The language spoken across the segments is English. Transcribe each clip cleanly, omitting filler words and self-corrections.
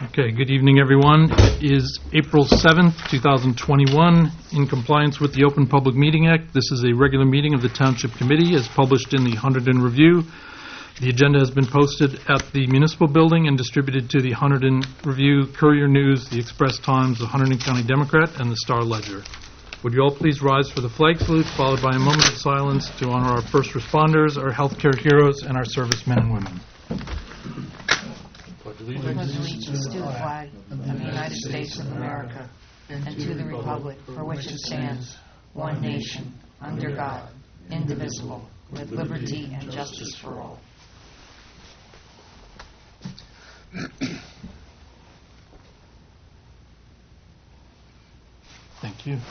Okay, good evening, everyone. It is April 7th, 2021. In compliance with the Open Public Meeting Act, this is a regular meeting of the Township Committee as published in the Hunterdon Review. The agenda has been posted at the Municipal Building and distributed to the Hunterdon Review, Courier News, the Express Times, the Hunterdon County Democrat, and the Star Ledger. Would you all please rise for the flag salute, followed by a moment of silence to honor our first responders, our healthcare heroes, and our servicemen and women. Allegiance to the flag of the United States of America and to the republic for which it stands, one nation, under God, indivisible, with liberty and justice for all. Thank you.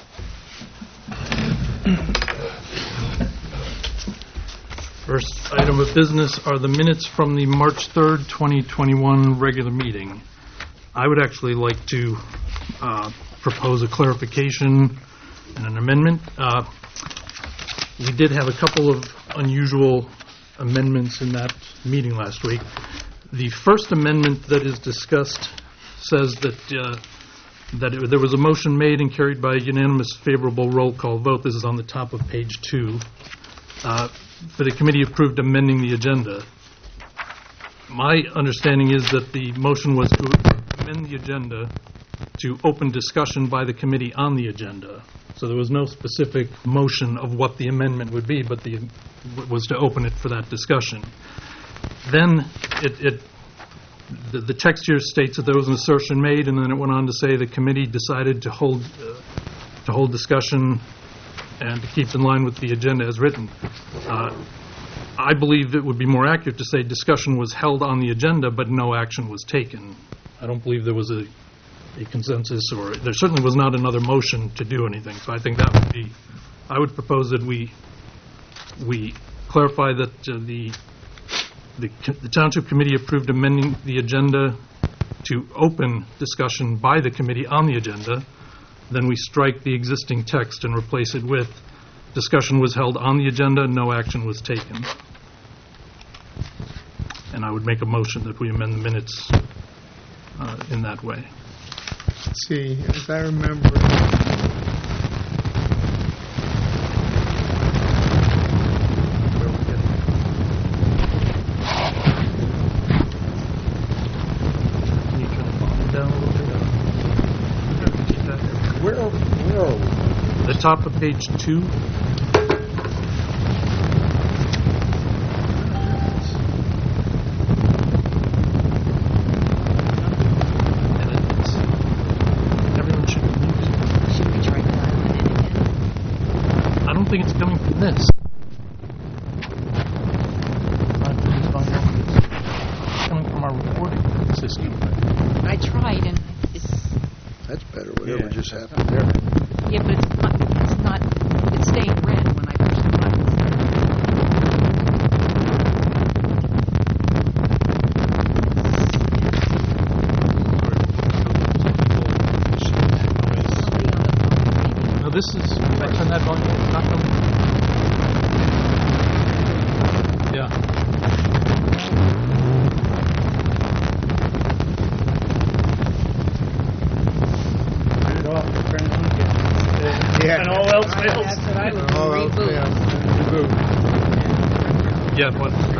First item of business are the minutes from the March 3rd, 2021 regular meeting. I would actually like to propose a clarification and an amendment. We did have a couple of unusual amendments in that meeting last week. The first amendment that is discussed says that there was a motion made and carried by a unanimous favorable roll call vote. This is on the top of page 2. For the committee approved amending the agenda. My understanding is that the motion was to amend the agenda to open discussion by the committee on the agenda. So there was no specific motion of what the amendment would be, but it was to open it for that discussion. Then the text here states that there was an assertion made, and then it went on to say the committee decided to hold discussion and to keep in line with the agenda as written. I believe it would be more accurate to say discussion was held on the agenda, but no action was taken. I don't believe there was a consensus, or there certainly was not another motion to do anything. So I think that would be, I would propose that we clarify that the Township Committee approved amending the agenda to open discussion by the committee on the agenda. Then we strike the existing text and replace it with discussion was held on the agenda, no action was taken. And I would make a motion that we amend the minutes in that way. Let's see, as I remember, Can you turn the volume down a little bit? where are we? The top of page 2. Everyone should be muted. Should we try to dial it in again? I don't think it's coming from this. It's coming from our recording system. I tried and That's better, whatever just happened there. yeah, but it's staying red when I push the button. No, this is, if I turn that volume, it's not coming. Yeah. Yeah. And all else fails. That's what I would All else reboot. fails. Yeah, but